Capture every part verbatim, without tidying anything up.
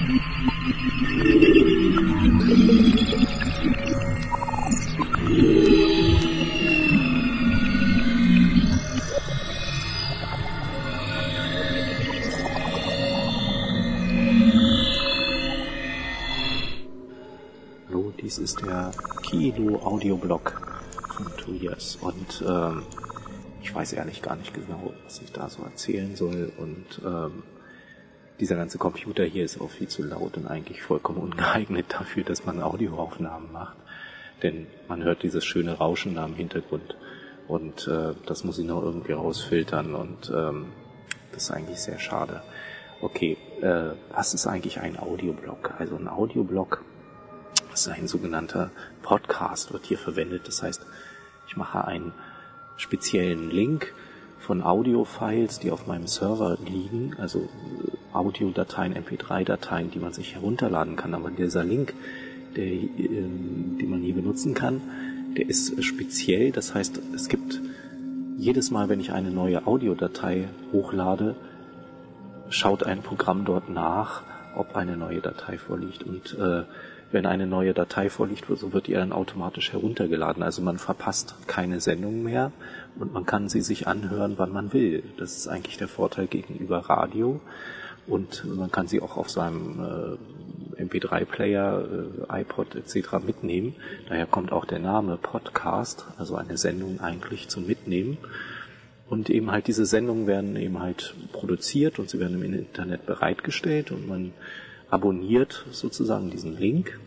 Hallo, dies ist der Kilo Audioblog von Two Years und ähm, ich weiß ehrlich gar nicht genau, was ich da so erzählen soll und ähm, dieser ganze Computer hier ist auch viel zu laut und eigentlich vollkommen ungeeignet dafür, dass man Audioaufnahmen macht, denn man hört dieses schöne Rauschen da im Hintergrund und äh, das muss ich noch irgendwie rausfiltern und ähm, das ist eigentlich sehr schade. Okay, äh, was ist eigentlich ein Audioblog? Also ein Audioblog ist ein sogenannter Podcast, wird hier verwendet. Das heißt, ich mache einen speziellen Link von Audiofiles, die auf meinem Server liegen, also Audiodateien, M P drei Dateien, die man sich herunterladen kann. Aber dieser Link, der, äh, den man hier benutzen kann, der ist speziell. Das heißt, es gibt jedes Mal, wenn ich eine neue Audiodatei hochlade, schaut ein Programm dort nach, ob eine neue Datei vorliegt. Und äh, wenn eine neue Datei vorliegt, so wird die dann automatisch heruntergeladen. Also man verpasst keine Sendung mehr und man kann sie sich anhören, wann man will. Das ist eigentlich der Vorteil gegenüber Radio. Und man kann sie auch auf seinem äh, M P drei Player, äh, iPod et cetera mitnehmen. Daher kommt auch der Name Podcast, also eine Sendung eigentlich zum Mitnehmen. Und eben halt diese Sendungen werden eben halt produziert und sie werden im Internet bereitgestellt und man abonniert sozusagen diesen Link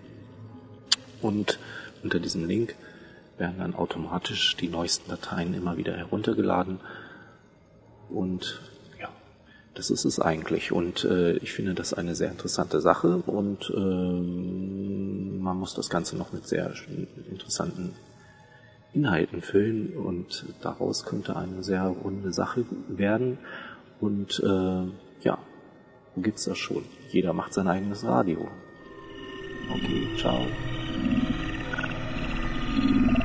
und unter diesem Link werden dann automatisch die neuesten Dateien immer wieder heruntergeladen und ja, das ist es eigentlich und äh, ich finde das eine sehr interessante Sache und äh, man muss das Ganze noch mit sehr interessanten Inhalten füllen und daraus könnte eine sehr runde Sache werden und äh, ja, wo gibt's das schon? Jeder macht sein eigenes Radio. Okay, ciao.